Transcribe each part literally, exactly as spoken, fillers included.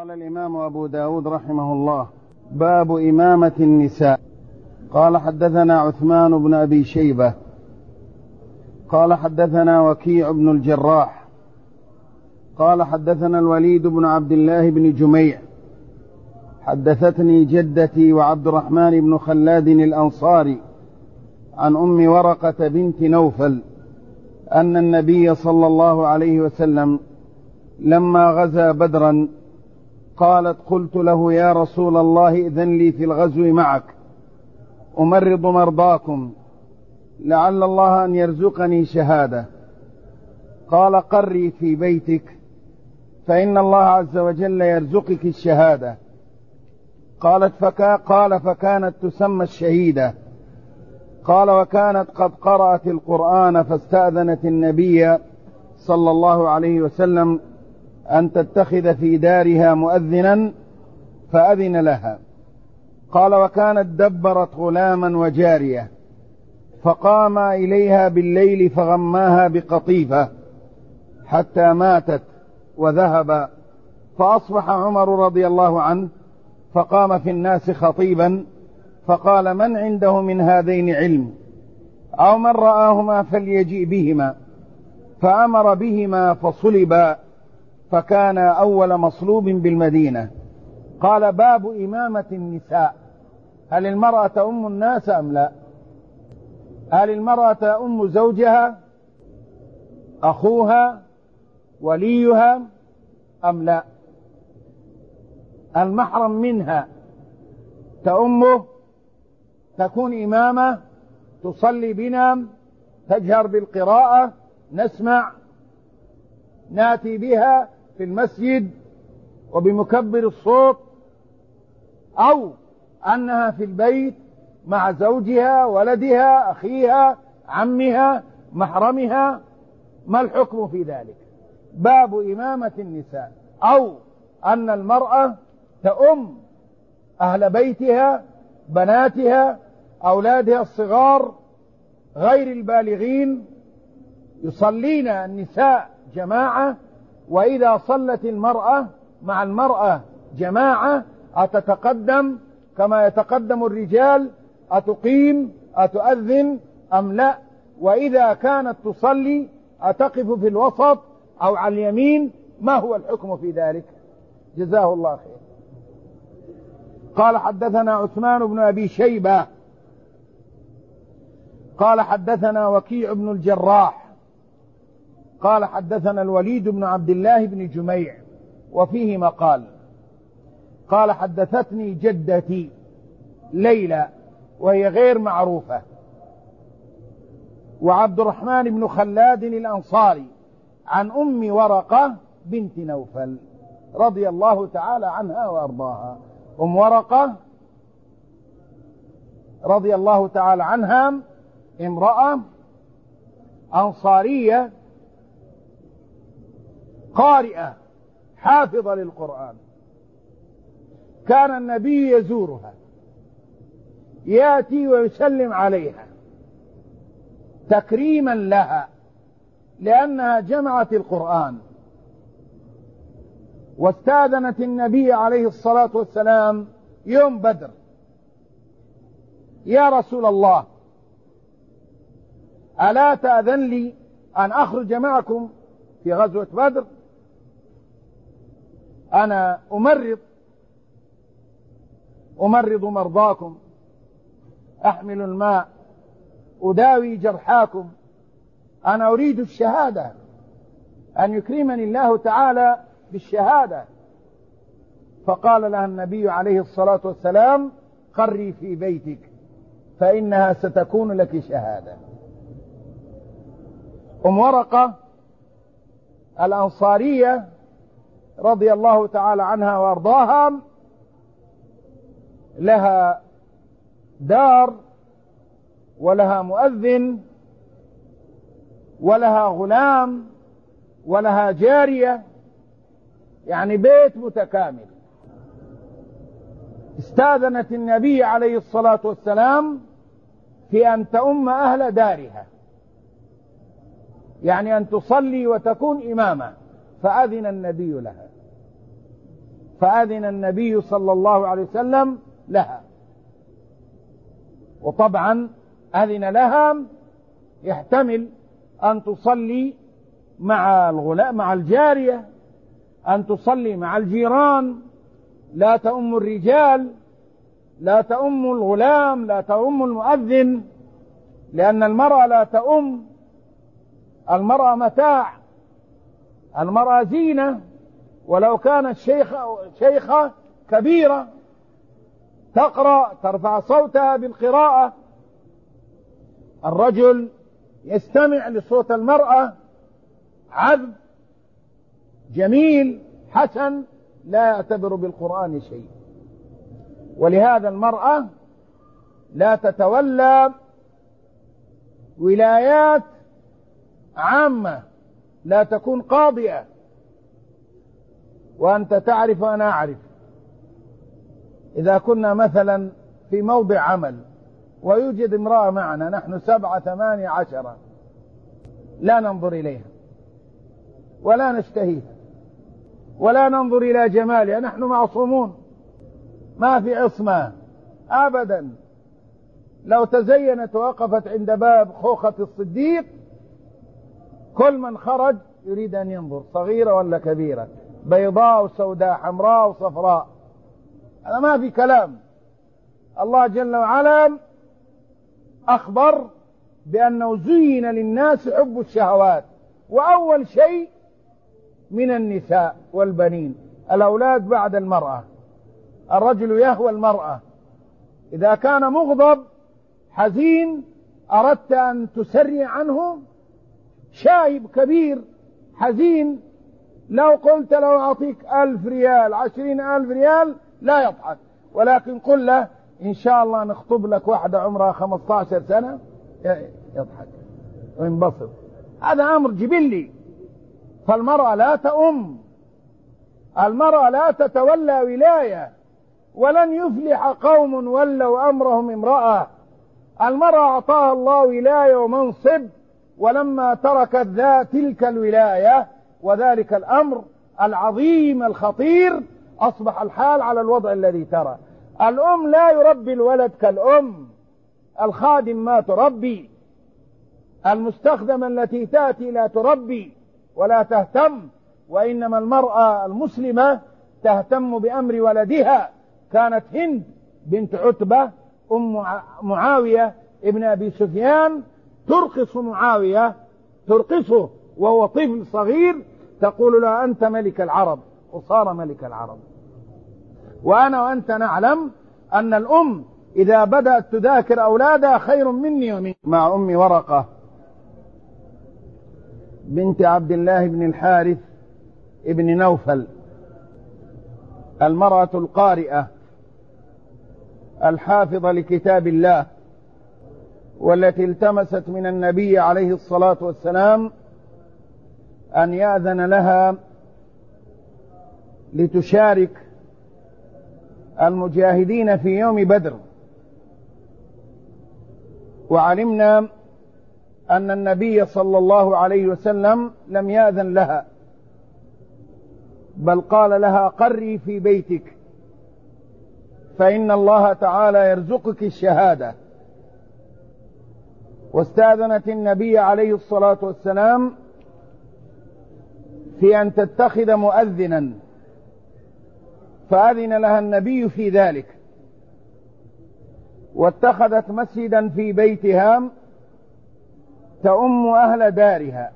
قال الإمام أبو داود رحمه الله: باب إمامة النساء. قال حدثنا عثمان بن أبي شيبة قال حدثنا وكيع بن الجراح قال حدثنا الوليد بن عبد الله بن جميع حدثتني جدتي وعبد الرحمن بن خلاد الأنصاري عن أم ورقة بنت نوفل أن النبي صلى الله عليه وسلم لما غزا بدرا قالت: قلت له: يا رسول الله، إذن لي في الغزو معك أمرض مرضاكم لعل الله أن يرزقني شهادة. قال: قري في بيتك فإن الله عز وجل يرزقك الشهادة. قالت فكا قال فكانت تسمى الشهيدة. قال: وكانت قد قرأت القرآن فاستأذنت النبي صلى الله عليه وسلم أن تتخذ في دارها مؤذنا فأذن لها. قال: وكانت دبرت غلاما وجارية فقام إليها بالليل فغماها بقطيفة حتى ماتت وذهب، فأصبح عمر رضي الله عنه فقام في الناس خطيبا فقال: من عنده من هذين علم أو من رآهما فليجيء بهما، فأمر بهما فصلبا فكان أول مصلوب بالمدينة. قال: باب إمامة النساء. هل المرأة أم الناس أم لا؟ هل المرأة أم زوجها، أخوها، وليها أم لا؟ المحرم منها تأمه، تكون إمامة، تصلي بنا، تجهر بالقراءة، نسمع، ناتي بها في المسجد وبمكبر الصوت، أو أنها في البيت مع زوجها، ولدها، أخيها، عمها، محرمها. ما الحكم في ذلك؟ باب إمامة النساء، أو أن المرأة تأم أهل بيتها، بناتها، أولادها الصغار غير البالغين، يصلين النساء جماعة، وإذا صلت المرأة مع المرأة جماعة أتتقدم كما يتقدم الرجال، أتقيم، أتؤذن أم لا؟ وإذا كانت تصلي أتقف في الوسط أو على اليمين؟ ما هو الحكم في ذلك؟ جزاه الله خير. قال حدثنا عثمان بن أبي شيبة قال حدثنا وكيع بن الجراح قال حدثنا الوليد بن عبد الله بن جميع، وفيه مقال. قال: حدثتني جدتي ليلى وهي غير معروفة، وعبد الرحمن بن خلاد الأنصاري عن أم ورقة بنت نوفل رضي الله تعالى عنها وأرضاها. أم ورقة رضي الله تعالى عنها امرأة أنصارية قارئة حافظة للقرآن، كان النبي يزورها، يأتي ويسلم عليها تكريما لها لأنها جمعت القرآن. واستأذنت النبي عليه الصلاة والسلام يوم بدر: يا رسول الله، ألا تأذن لي أن أخرج معكم في غزوة بدر؟ أنا أمرض أمرض مرضاكم، أحمل الماء، أداوي جرحاكم، أنا أريد الشهادة، أن يكرمني الله تعالى بالشهادة. فقال لها النبي عليه الصلاة والسلام: قري في بيتك فإنها ستكون لك شهادة. أم ورقة الأنصارية رضي الله تعالى عنها وأرضاها لها دار، ولها مؤذن، ولها غلام، ولها جارية، يعني بيت متكامل. استأذنت النبي عليه الصلاة والسلام في أن تؤم أهل دارها، يعني أن تصلي وتكون إمامة، فأذن النبي لها. فأذن النبي صلى الله عليه وسلم لها. وطبعا أذن لها يحتمل أن تصلي مع الغلاء مع الجارية، أن تصلي مع الجيران، لا تؤم الرجال، لا تؤم الغلام، لا تؤم المؤذن، لأن المرأة لا تؤم. المرأة متاع، المرأة زينة، ولو كانت شيخة, شيخة كبيرة تقرأ ترفع صوتها بالقراءة. الرجل يستمع لصوت المرأة عذب جميل حسن، لا يعتبر بالقرآن شيء. ولهذا المرأة لا تتولى ولايات عامة، لا تكون قاضية. وأنت تعرف وأنا أعرف، إذا كنا مثلا في موضع عمل ويوجد امرأة معنا، نحن سبعة ثمانية عشرة، لا ننظر إليها ولا نشتهيها ولا ننظر إلى جمالها، نحن معصومون، ما في عصمة أبدا. لو تزينت ووقفت عند باب خوخة الصديق، كل من خرج يريد أن ينظر، صغيرة ولا كبيرة، بيضاء وسوداء، حمراء وصفراء، هذا ما في كلام. الله جل وعلا أخبر بأنه زين للناس حب الشهوات، وأول شيء من النساء والبنين، الأولاد بعد المرأة. الرجل يهوى المرأة، إذا كان مغضب حزين أردت أن تسرع عنه، شايب كبير حزين، لو قلت له أعطيك ألف ريال عشرين ألف ريال لا يضحك، ولكن قل له إن شاء الله نخطب لك واحدة عمرها خمسة عشر سنة يضحك وينبسط. هذا أمر جبلي. فالمرأة لا تؤم، المرأة لا تتولى ولاية، ولن يفلح قوم ولوا أمرهم امرأة. المرأة أعطاها الله ولاية ومنصب، ولما تركت ذا تلك الولاية وذلك الأمر العظيم الخطير، أصبح الحال على الوضع الذي ترى. الأم لا يربي الولد كالأم، الخادم ما تربي، المستخدمة التي تأتي لا تربي ولا تهتم، وإنما المرأة المسلمة تهتم بأمر ولدها. كانت هند بنت عتبة أم معاوية ابن أبي سفيان ترقص معاوية، ترقصه وهو طفل صغير، تقول له أنت ملك العرب، وصار ملك العرب. وأنا وأنت نعلم أن الأم إذا بدأت تذاكر أولادها خير مني ومنك. مع أم ورقة بنت عبد الله بن الحارث ابن نوفل، المرأة القارئة الحافظة لكتاب الله، والتي التمست من النبي عليه الصلاة والسلام أن يأذن لها لتشارك المجاهدين في يوم بدر. وعلمنا أن النبي صلى الله عليه وسلم لم يأذن لها، بل قال لها قري في بيتك فإن الله تعالى يرزقك الشهادة. واستأذنت النبي عليه الصلاة والسلام في أن تتخذ مؤذنا، فأذن لها النبي في ذلك، واتخذت مسجدا في بيتها تؤم أهل دارها.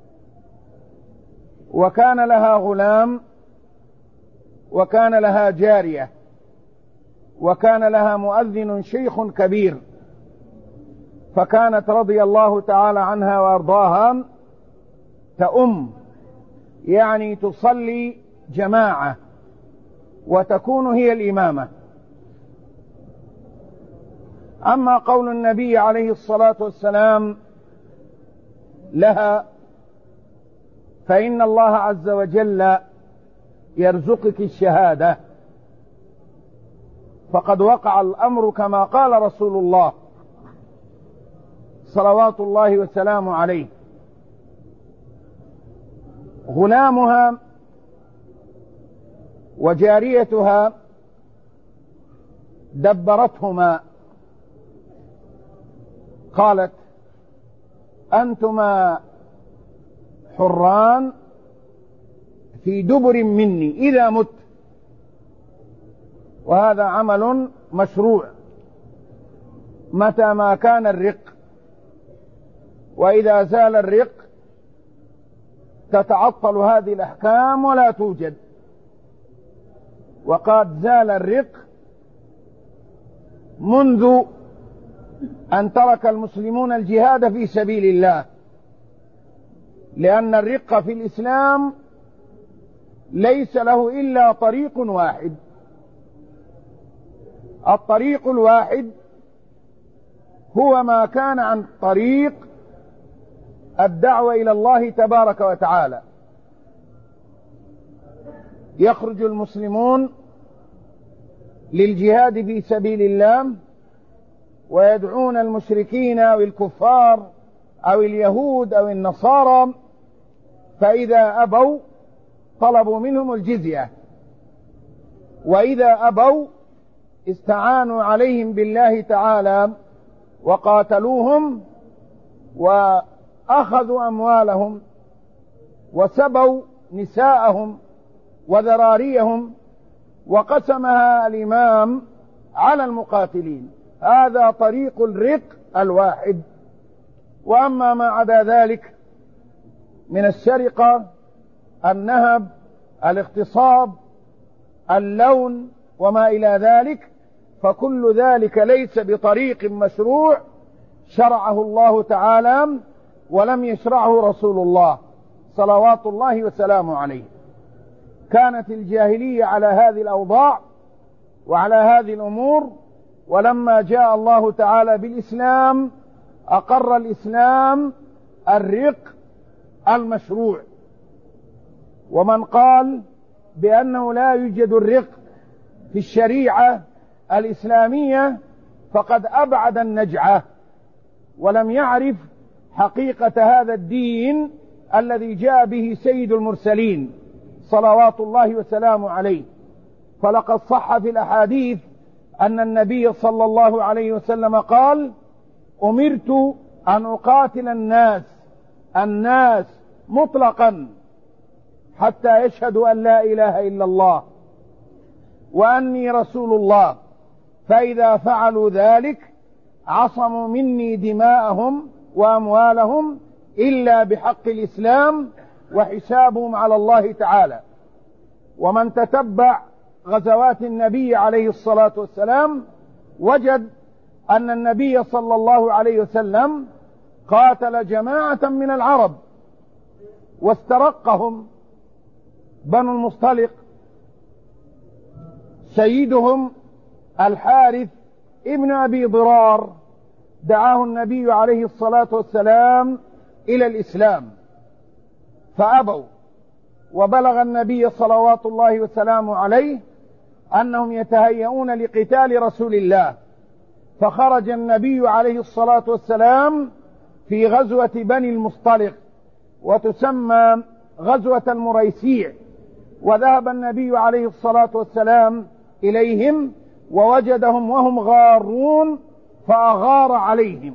وكان لها غلام، وكان لها جارية، وكان لها مؤذن شيخ كبير. فكانت رضي الله تعالى عنها وأرضاها تؤم، يعني تصلي جماعة وتكون هي الإمامة. أما قول النبي عليه الصلاة والسلام لها فإن الله عز وجل يرزقك الشهادة، فقد وقع الأمر كما قال رسول الله صلوات الله وسلامه عليه. غلامها وجاريتها دبرتهما قالت: أنتما حران في دبر مني إذا مت. وهذا عمل مشروع متى ما كان الرق، وإذا زال الرق تتعطل هذه الأحكام ولا توجد. وقد زال الرق منذ أن ترك المسلمون الجهاد في سبيل الله، لأن الرق في الإسلام ليس له إلا طريق واحد. الطريق الواحد هو ما كان عن طريق الدعوة إلى الله تبارك وتعالى. يخرج المسلمون للجهاد في سبيل الله ويدعون المشركين أو الكفار أو اليهود أو النصارى، فإذا أبوا طلبوا منهم الجزية، وإذا أبوا استعانوا عليهم بالله تعالى وقاتلوهم وأخذوا أموالهم وسبوا نساءهم وذراريهم وقسمها الإمام على المقاتلين. هذا طريق الرق الواحد. وأما ما عدا ذلك من السرقة، النهب، الاغتصاب، اللون وما إلى ذلك، فكل ذلك ليس بطريق مشروع شرعه الله تعالى ولم يشرعه رسول الله صلوات الله وسلامه عليه. كانت الجاهلية على هذه الأوضاع وعلى هذه الأمور، ولما جاء الله تعالى بالإسلام أقر الإسلام الرق المشروع. ومن قال بأنه لا يوجد الرق في الشريعة الإسلامية فقد أبعد النجعة ولم يعرف حقيقة هذا الدين الذي جاء به سيد المرسلين صلوات الله وسلامه عليه. فلقد صح في الأحاديث أن النبي صلى الله عليه وسلم قال: أمرت أن أقاتل الناس الناس مطلقا حتى يشهدوا أن لا إله إلا الله وأني رسول الله، فإذا فعلوا ذلك عصموا مني دماءهم وأموالهم إلا بحق الإسلام وحسابهم على الله تعالى. ومن تتبع غزوات النبي عليه الصلاة والسلام وجد أن النبي صلى الله عليه وسلم قاتل جماعة من العرب واسترقهم بنو المصطلق، سيدهم الحارث ابن أبي ضرار دعاه النبي عليه الصلاة والسلام إلى الإسلام فأبوا، وبلغ النبي صلوات الله وسلامه عليه أنهم يتهيئون لقتال رسول الله، فخرج النبي عليه الصلاة والسلام في غزوة بني المصطلق وتسمى غزوة المريسيع، وذهب النبي عليه الصلاة والسلام إليهم ووجدهم وهم غارون فأغار عليهم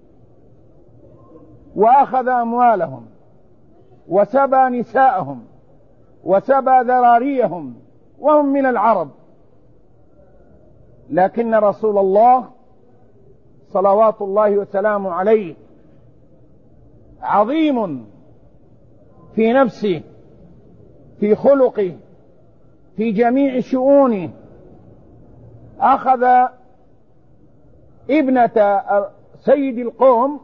وأخذ أموالهم وسبى نساءهم وسبى ذراريهم وهم من العرب. لكن رسول الله صلوات الله وسلامه عليه عظيم في نفسه، في خلقه، في جميع شؤونه، أخذ ابنة سيد القوم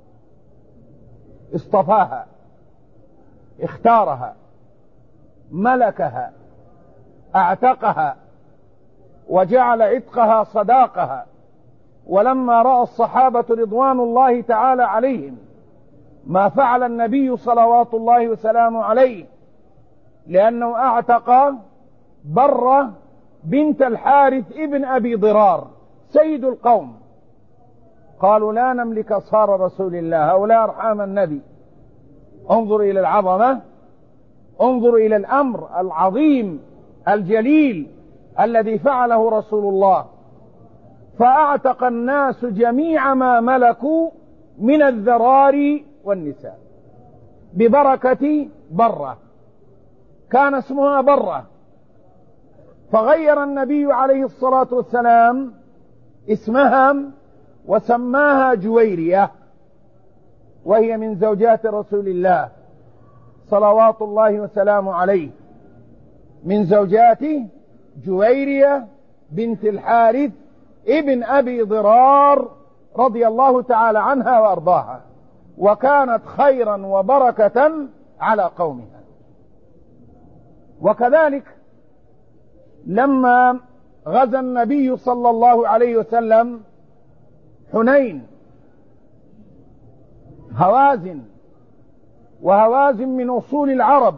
اصطفاها، اختارها، ملكها، اعتقها، وجعل عتقها صداقها. ولما رأى الصحابة رضوان الله تعالى عليهم ما فعل النبي صلوات الله وسلامه عليه، لأنه اعتق برة بنت الحارث ابن أبي ضرار سيد القوم، قالوا: لا نملك أصهار رسول الله، هؤلاء أرحام النبي. انظر إلى العظمة، انظر إلى الأمر العظيم الجليل الذي فعله رسول الله، فأعتق الناس جميع ما ملكوا من الذراري والنساء ببركة برة، كان اسمها برة، فغير النبي عليه الصلاة والسلام اسمها وسماها جويرية، وهي من زوجات رسول الله صلوات الله وسلامه عليه، من زوجاته جويرية بنت الحارث ابن أبي ضرار رضي الله تعالى عنها وأرضاها، وكانت خيرا وبركة على قومها. وكذلك لما غزا النبي صلى الله عليه وسلم حنين، هوازن، وهوازن من أصول العرب،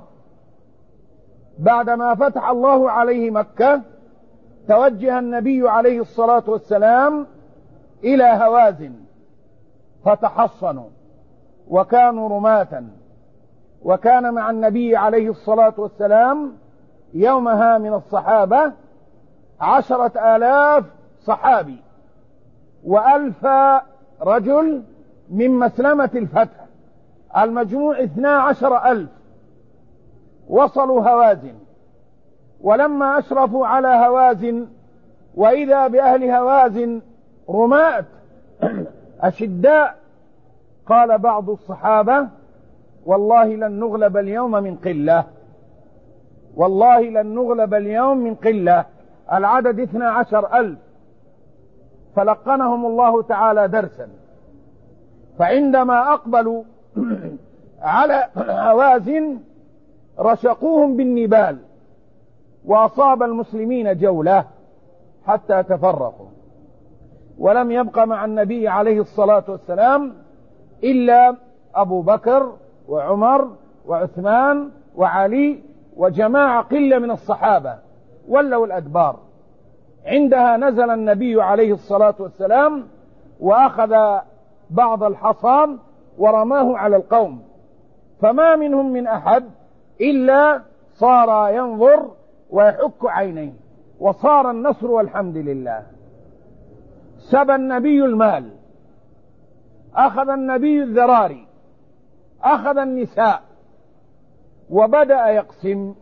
بعدما فتح الله عليه مكة توجه النبي عليه الصلاة والسلام إلى هوازن فتحصنوا وكانوا رماة، وكان مع النبي عليه الصلاة والسلام يومها من الصحابة عشرة آلاف صحابي وألف رجل من مسلمة الفتح، المجموع اثنا عشر ألف. وصلوا هوازن، ولما أشرفوا على هوازن وإذا بأهل هوازن رماة أشداء، قال بعض الصحابة: والله لن نغلب اليوم من قلة، والله لن نغلب اليوم من قلة، العدد اثنا عشر ألف. فلقنهم الله تعالى درسا، فعندما أقبلوا على هوازن رشقوهم بالنبال، وأصاب المسلمين جولة حتى تفرقوا، ولم يبق مع النبي عليه الصلاة والسلام إلا أبو بكر وعمر وعثمان وعلي وجماعة قلة من الصحابة، ولوا الأدبار. عندها نزل النبي عليه الصلاة والسلام وأخذ بعض الحصى ورماه على القوم، فما منهم من أحد إلا صار ينظر ويحك عينيه، وصار النصر والحمد لله. سبى النبي المال، أخذ النبي الذراري، أخذ النساء، وبدأ يقسم.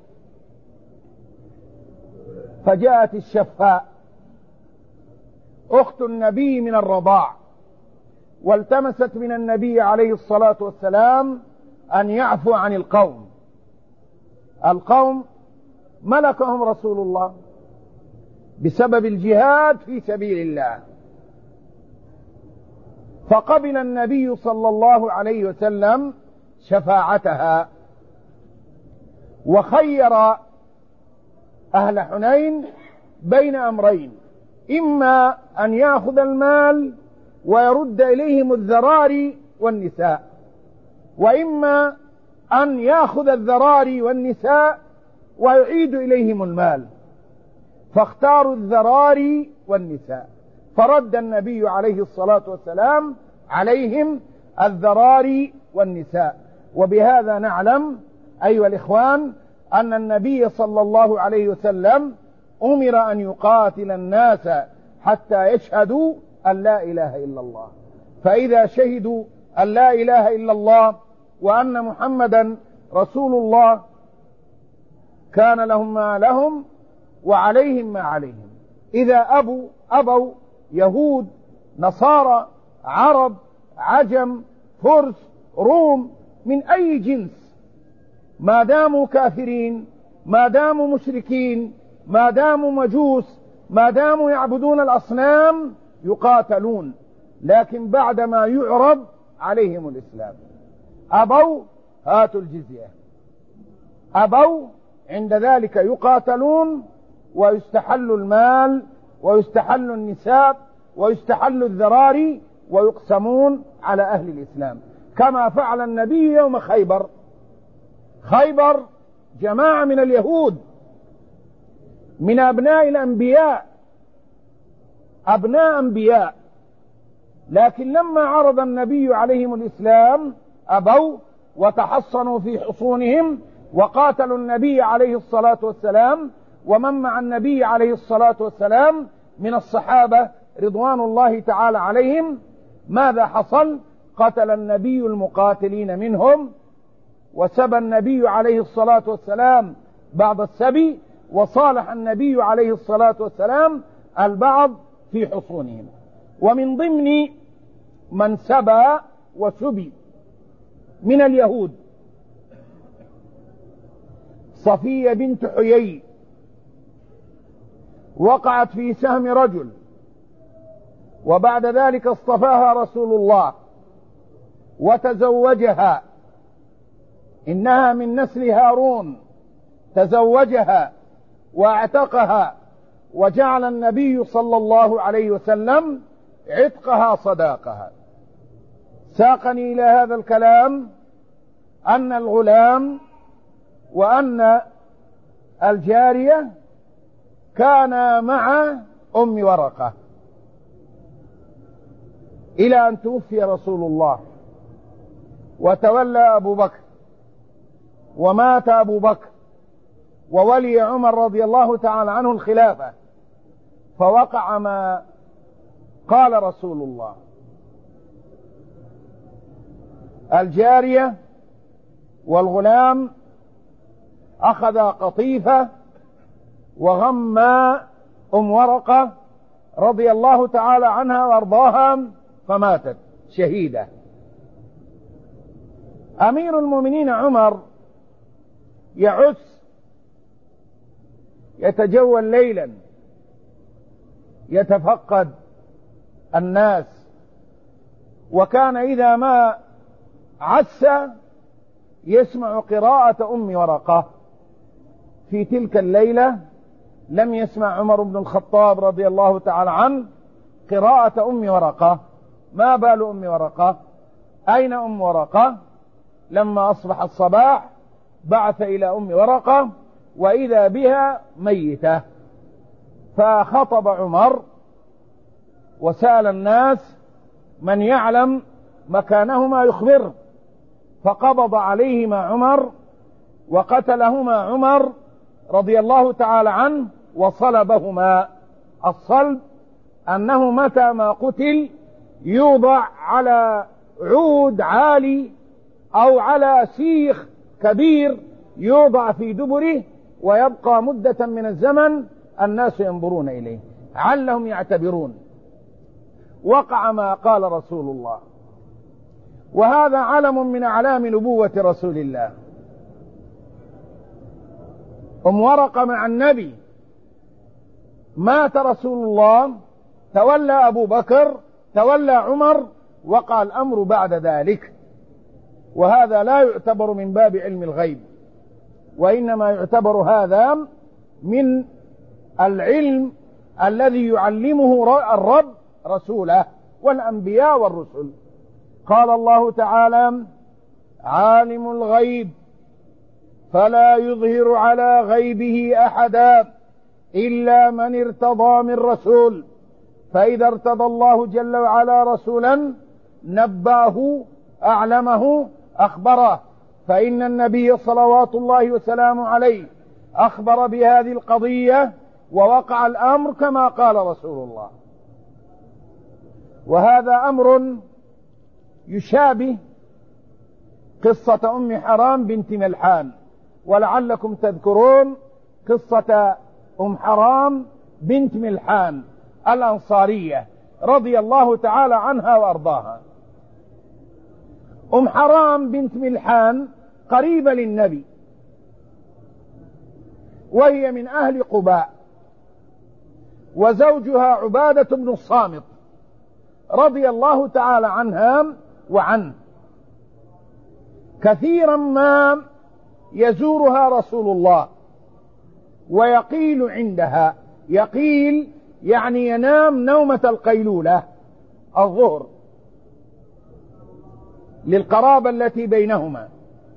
فجاءت الشفاء أخت النبي من الرضاع، والتمست من النبي عليه الصلاة والسلام أن يعفو عن القوم. القوم ملكهم رسول الله بسبب الجهاد في سبيل الله، فقبل النبي صلى الله عليه وسلم شفاعتها، وخير أهل حنين بين أمرين: إما أن يأخذ المال ويرد إليهم الذراري والنساء، وإما أن يأخذ الذراري والنساء ويعيد إليهم المال، فاختاروا الذراري والنساء، فرد النبي عليه الصلاة والسلام عليهم الذراري والنساء. وبهذا نعلم أيها الإخوان أن النبي صلى الله عليه وسلم أمر أن يقاتل الناس حتى يشهدوا أن لا إله إلا الله، فإذا شهدوا أن لا إله إلا الله وأن محمدا رسول الله كان لهم ما لهم وعليهم ما عليهم. إذا أبوا أبوا يهود نصارى عرب عجم فرس روم من أي جنس، ما داموا كافرين، ما داموا مشركين، ما داموا مجوس، ما داموا يعبدون الأصنام يقاتلون، لكن بعدما يعرض عليهم الإسلام أبوا هاتوا الجزية، أبوا عند ذلك يقاتلون ويستحل المال ويستحل النساء ويستحل الذراري ويقسمون على أهل الإسلام، كما فعل النبي يوم خيبر. خيبر جماعة من اليهود من أبناء الأنبياء، أبناء أنبياء، لكن لما عرض النبي عليهم الإسلام أبوا وتحصنوا في حصونهم وقاتلوا النبي عليه الصلاة والسلام ومن مع النبي عليه الصلاة والسلام من الصحابة رضوان الله تعالى عليهم، ماذا حصل؟ قتل النبي المقاتلين منهم، وسبى النبي عليه الصلاة والسلام بعض السبي، وصالح النبي عليه الصلاة والسلام البعض في حصونهم. ومن ضمن من سبى وسبي من اليهود صفية بنت حيي، وقعت في سهم رجل، وبعد ذلك اصطفاها رسول الله وتزوجها، إنها من نسل هارون، تزوجها واعتقها، وجعل النبي صلى الله عليه وسلم عتقها صداقها. ساقني إلى هذا الكلام أن الغلام وأن الجارية كان مع أم ورقة إلى أن توفي رسول الله وتولى أبو بكر، ومات أبو بكر، وولي عمر رضي الله تعالى عنه الخلافة، فوقع ما قال رسول الله. الجارية والغلام أخذ قطيفة وغمّا أم ورقة رضي الله تعالى عنها وارضاها، فماتت شهيدة. أمير المؤمنين عمر يعس، يتجول ليلا، يتفقد الناس، وكان إذا ما عس يسمع قراءة أم ورقة. في تلك الليلة لم يسمع عمر بن الخطاب رضي الله تعالى عنه قراءة أم ورقة. ما بال أم ورقة؟ أين أم ورقة؟ لما أصبح الصباح بعث إلى أم ورقة وإذا بها ميتة، فخطب عمر وسأل الناس من يعلم مكانهما يخبره، فقبض عليهما عمر وقتلهما عمر رضي الله تعالى عنه وصلبهما. الصلب أنه متى ما قتل يوضع على عود عالي أو على سيخ كبير يوضع في دبره، ويبقى مدة من الزمن الناس ينظرون إليه علهم يعتبرون. وقع ما قال رسول الله، وهذا علم من أعلام نبوة رسول الله. أم ورقة مع النبي، مات رسول الله، تولى أبو بكر، تولى عمر، وقع الأمر بعد ذلك. وهذا لا يعتبر من باب علم الغيب، وإنما يعتبر هذا من العلم الذي يعلمه الرب رسوله والأنبياء والرسل. قال الله تعالى: عالم الغيب فلا يظهر على غيبه أحدا إلا من ارتضى من رسول، فإذا ارتضى الله جل وعلا رسولا نبأه أعلمه أخبره. فإن النبي صلوات الله وسلامه عليه أخبر بهذه القضية ووقع الأمر كما قال رسول الله. وهذا أمر يشابه قصة أم حرام بنت ملحان، ولعلكم تذكرون قصة أم حرام بنت ملحان الأنصارية رضي الله تعالى عنها وأرضاها. أم حرام بنت ملحان قريبة للنبي، وهي من أهل قباء، وزوجها عبادة بن الصامت رضي الله تعالى عنها وعنه. كثيرا ما يزورها رسول الله ويقيل عندها، يقيل يعني ينام نومة القيلولة الظهر للقرابة التي بينهما.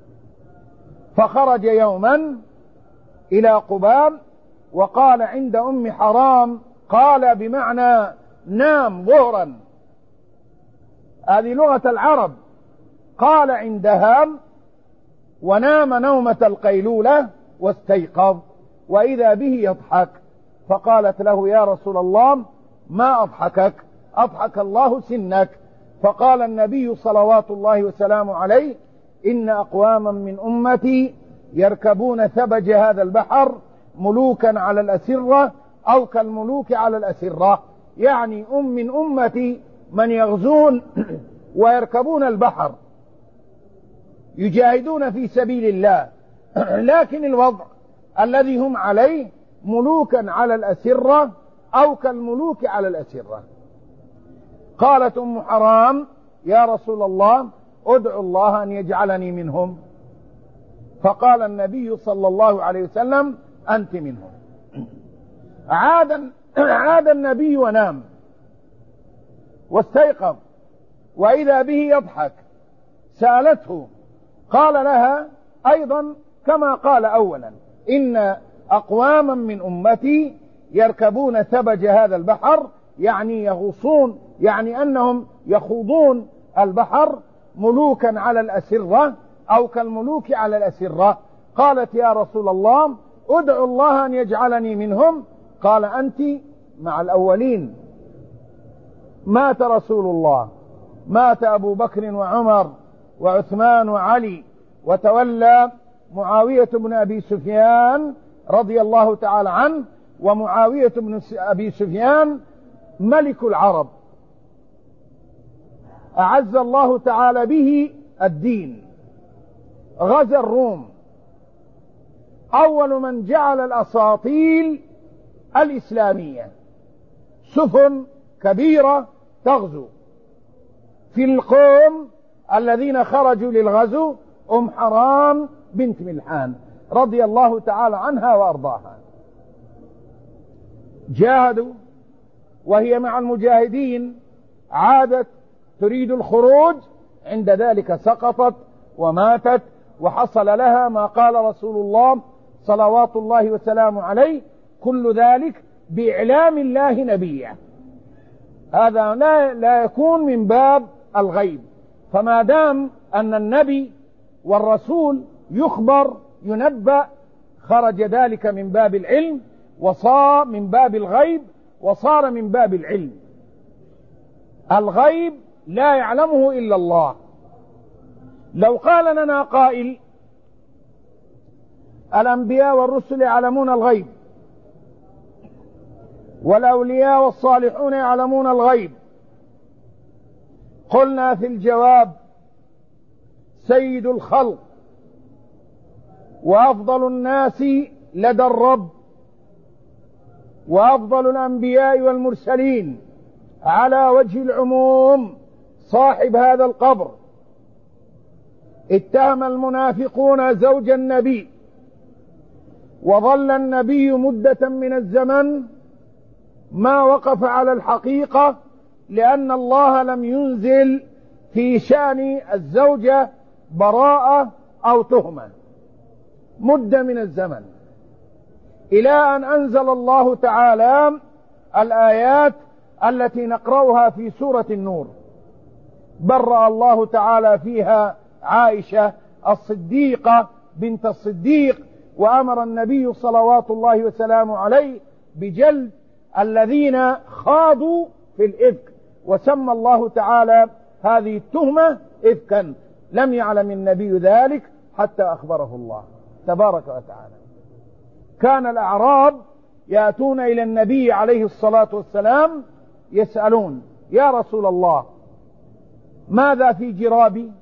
فخرج يوما إلى قباء وقال عند أم حرام، قال بمعنى نام ظهرا، هذه لغة العرب، قال عندها ونام نومة القيلولة واستيقظ. وإذا به يضحك، فقالت له يا رسول الله ما أضحكك؟ أضحك الله سنك. فقال النبي صلوات الله وسلامه عليه إن أقواما من أمتي يركبون ثبج هذا البحر ملوكا على الأسرة أو كالملوك على الأسرة، يعني أم من أمتي من يغزون ويركبون البحر يجاهدون في سبيل الله، لكن الوضع الذي هم عليه ملوكا على الأسرة أو كالملوك على الأسرة. قالت أم حرام يا رسول الله ادعو الله أن يجعلني منهم. فقال النبي صلى الله عليه وسلم أنت منهم. عاد عاد النبي ونام واستيقظ وإذا به يضحك. سألته قال لها أيضا كما قال أولا إن أقواما من أمتي يركبون ثبج هذا البحر، يعني يغوصون، يعني أنهم يخوضون البحر ملوكا على الأسرة أو كالملوك على الأسرة. قالت يا رسول الله ادعو الله أن يجعلني منهم. قال أنت مع الأولين. مات رسول الله، مات أبو بكر وعمر وعثمان وعلي، وتولى معاوية بن أبي سفيان رضي الله تعالى عنه. ومعاوية بن أبي سفيان ملك العرب، أعز الله تعالى به الدين، غزا الروم، أول من جعل الأساطيل الإسلامية سفن كبيرة تغزو. في القوم الذين خرجوا للغزو أم حرام بنت ملحان رضي الله تعالى عنها وأرضاها. جاهدوا وهي مع المجاهدين، عادت تريد الخروج، عند ذلك سقطت وماتت، وحصل لها ما قال رسول الله صلوات الله وسلامه عليه كل ذلك بإعلام الله نبيه. هذا لا, لا يكون من باب الغيب، فما دام أن النبي والرسول يخبر ينبأ خرج ذلك من باب العلم وصار من باب الغيب وصار من باب العلم. الغيب لا يعلمه إلا الله. لو قال لنا قائل الأنبياء والرسل يعلمون الغيب والأولياء والصالحون يعلمون الغيب، قلنا في الجواب سيد الخلق وأفضل الناس لدى الرب وأفضل الأنبياء والمرسلين على وجه العموم صاحب هذا القبر. اتهم المنافقون زوج النبي، وظل النبي مدة من الزمن ما وقف على الحقيقة، لأن الله لم ينزل في شأن الزوجة براءة أو تهمة مدة من الزمن، إلى أن أنزل الله تعالى الآيات التي نقرأها في سورة النور. برأ الله تعالى فيها عائشة الصديقة بنت الصديق، وأمر النبي صلوات الله وسلامه عليه بجلد الذين خاضوا في الإفك، وسمى الله تعالى هذه التهمة إفكا، لم يعلم النبي ذلك حتى أخبره الله تبارك وتعالى. كان الأعراب يأتون إلى النبي عليه الصلاة والسلام يسألون يا رسول الله ماذا في جرابي؟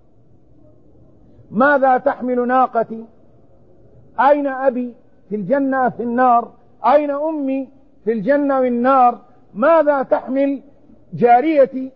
ماذا تحمل ناقتي؟ أين أبي في الجنة في النار؟ أين أمي في الجنة والنار؟ ماذا تحمل جاريتي؟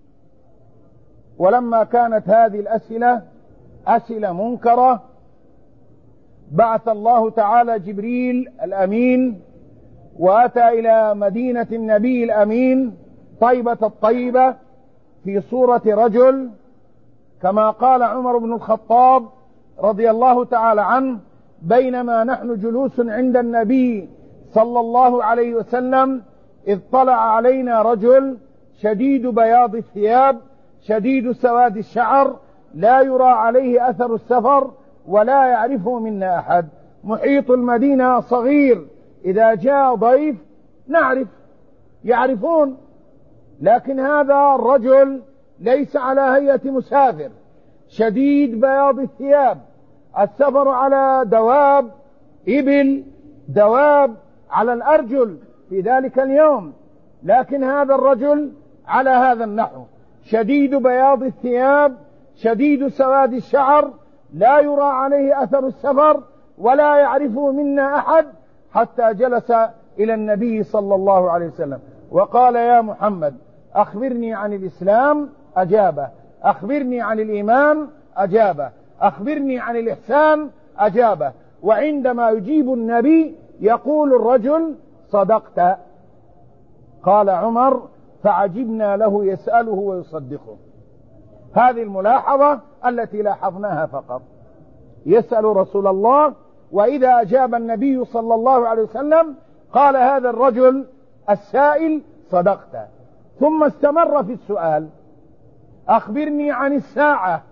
ولما كانت هذه الأسئلة أسئلة منكرة، بعث الله تعالى جبريل الأمين وأتى إلى مدينة النبي الأمين طيبة الطيبة في صورة رجل، كما قال عمر بن الخطاب رضي الله تعالى عنه: بينما نحن جلوس عند النبي صلى الله عليه وسلم إذ طلع علينا رجل شديد بياض الثياب شديد سواد الشعر لا يرى عليه أثر السفر ولا يعرفه منا أحد، محيط المدينة صغير، إذا جاء ضيف نعرف، يعرفون. لكن هذا الرجل ليس على هيئة مسافر، شديد بياض الثياب، السفر على دواب، إبل، دواب، على الأرجل في ذلك اليوم. لكن هذا الرجل على هذا النحو، شديد بياض الثياب، شديد سواد الشعر، لا يرى عليه أثر السفر، ولا يعرفه منا أحد، حتى جلس إلى النبي صلى الله عليه وسلم وقال: يا محمد أخبرني عن الإسلام، أجابه. أخبرني عن الإيمان، أجابه. أخبرني عن الإحسان، أجابه. وعندما يجيب النبي يقول الرجل: صدقت. قال عمر: فعجبنا له يسأله ويصدقه. هذه الملاحظة التي لاحظناها فقط، يسأل رسول الله، وإذا أجاب النبي صلى الله عليه وسلم قال هذا الرجل السائل: صدقت. ثم استمر في السؤال: أخبرني عن الساعة.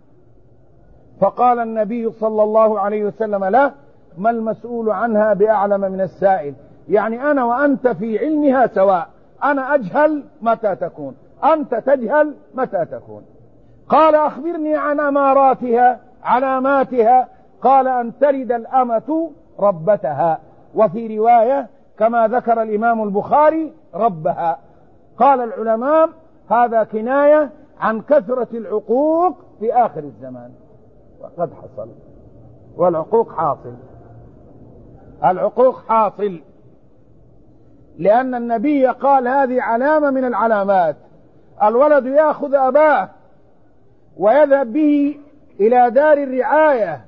فقال النبي صلى الله عليه وسلم له: ما المسؤول عنها بأعلم من السائل. يعني أنا وأنت في علمها سواء، أنا أجهل متى تكون، أنت تجهل متى تكون. قال: أخبرني عن أماراتها، علاماتها. قال: أن تلد الأمة ربتها، وفي رواية كما ذكر الإمام البخاري ربها. قال العلماء: هذا كناية عن كثرة العقوق في آخر الزمان، وقد حصل، والعقوق حاصل، العقوق حاصل، لأن النبي قال هذه علامة من العلامات. الولد يأخذ أباه ويذهب به إلى دار الرعاية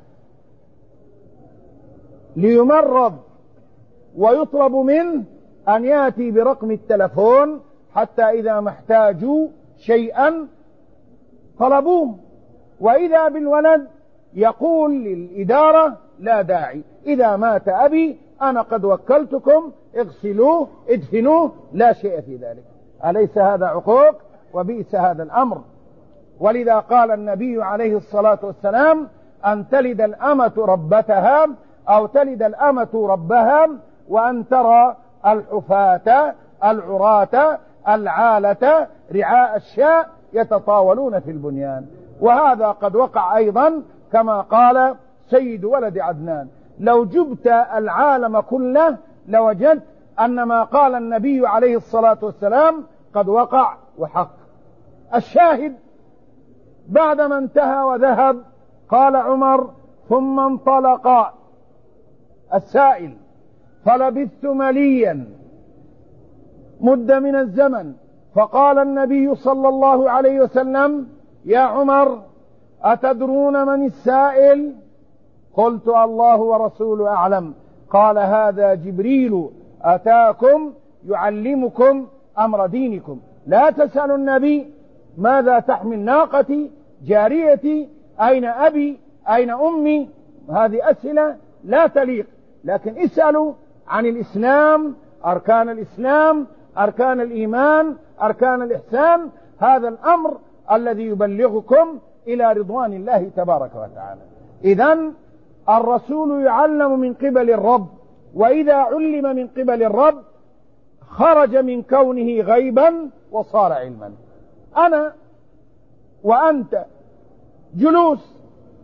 ليمرض، ويطلب منه أن يأتي برقم التلفون حتى إذا ما احتاجوا شيئا طلبوه. وإذا بالولد يقول للإدارة: لا داعي، إذا مات أبي أنا قد وكلتكم، اغسلوه، ادفنوه، لا شيء في ذلك. أليس هذا عقوق؟ وبئس هذا الأمر. ولذا قال النبي عليه الصلاة والسلام: أن تلد الأمة ربتها، أو تلد الأمة ربها، وأن ترى الحفاة العراة العالة رعاء الشاء يتطاولون في البنيان. وهذا قد وقع أيضا كما قال سيد ولد عدنان: لو جبت العالم كله لوجدت أن ما قال النبي عليه الصلاة والسلام قد وقع وحق. الشاهد: بعدما انتهى وذهب قال عمر: ثم انطلق السائل، فلبثت مليا مدة من الزمن، فقال النبي صلى الله عليه وسلم: يا عمر أتدرون من السائل؟ قلت: الله ورسوله أعلم. قال: هذا جبريل أتاكم يعلمكم أمر دينكم. لا تسألوا النبي ماذا تحمل ناقتي، جاريتي، أين أبي، أين أمي، هذه أسئلة لا تليق. لكن اسألوا عن الإسلام، أركان الإسلام، أركان الإيمان، أركان الإحسان. هذا الأمر الذي يبلغكم إلى رضوان الله تبارك وتعالى. إذن الرسول يعلم من قبل الرب، وإذا علم من قبل الرب خرج من كونه غيبا وصار علما. أنا وأنت جلوس،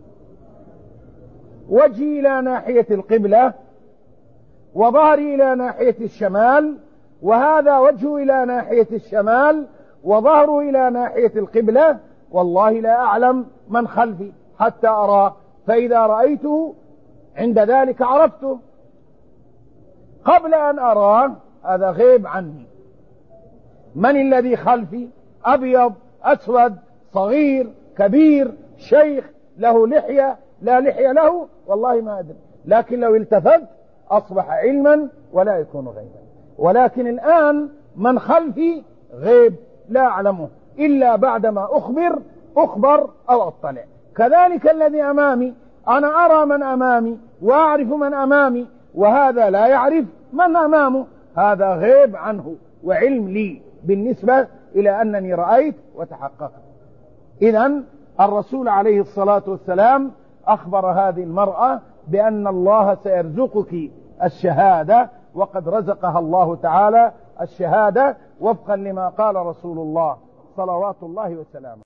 وجهي إلى ناحية القبلة، وظهري إلى ناحية الشمال، وهذا وجهه إلى ناحية الشمال، وظهره إلى ناحية القبلة، والله لا أعلم من خلفي حتى أراه، فإذا رأيته عند ذلك عرفته. قبل أن أراه هذا غيب عني. من الذي خلفي؟ أبيض، أسود، صغير، كبير، شيخ، له لحية، لا لحية له، والله ما أدري. لكن لو التفت أصبح علما ولا يكون غيبا. ولكن الآن من خلفي غيب لا أعلمه إلا بعدما أخبر أخبر أو أطلع. كذلك الذي أمامي، أنا أرى من أمامي وأعرف من أمامي، وهذا لا يعرف من أمامه. هذا غيب عنه وعلم لي بالنسبة إلى أنني رأيت وتحققت. إذن الرسول عليه الصلاة والسلام أخبر هذه المرأة بأن الله سيرزقك الشهادة، وقد رزقها الله تعالى الشهادة وفقا لما قال رسول الله صلوات الله وسلامه.